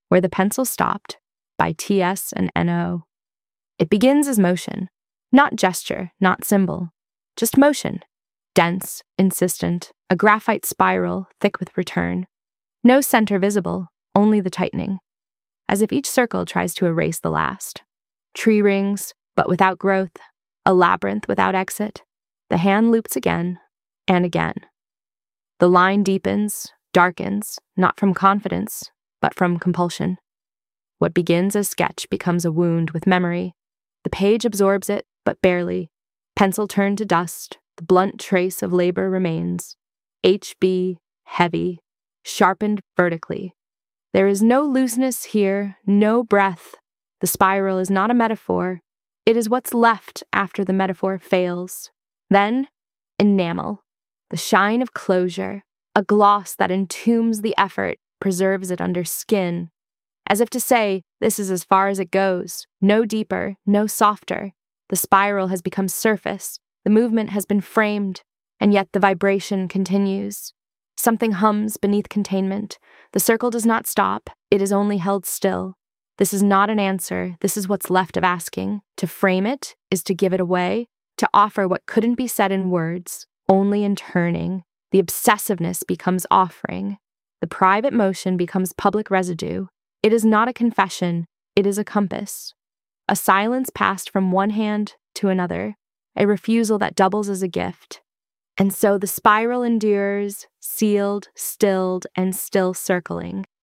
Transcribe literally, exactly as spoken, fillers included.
where the pencil stopped, by T S and N O. It begins as motion, not gesture, not symbol, just motion, dense, insistent, a graphite spiral thick with return. No center visible, only the tightening, as if each circle tries to erase the last. Tree rings, but without growth, a labyrinth without exit. The hand loops again and again. The line deepens, darkens, not from confidence, but from compulsion. What begins as sketch becomes a wound with memory. The page absorbs it, but barely. Pencil turned to dust, the blunt trace of labor remains. H B, heavy, sharpened vertically. There is no looseness here, no breath. The spiral is not a metaphor. It is what's left after the metaphor fails. Then, enamel, the shine of closure, a gloss that entombs the effort, preserves it under skin, as if to say, this is as far as it goes, no deeper, no softer. The spiral has become surface, the movement has been framed, and yet the vibration continues. Something hums beneath containment. The circle does not stop, it is only held still. This is not an answer, this is what's left of asking. To frame it is to give it away, to offer what couldn't be said in words, only in turning. The obsessiveness becomes offering. The private motion becomes public residue. It is not a confession, it is a compass. A silence passed from one hand to another, a refusal that doubles as a gift. And so the spiral endures, sealed, stilled, and still circling.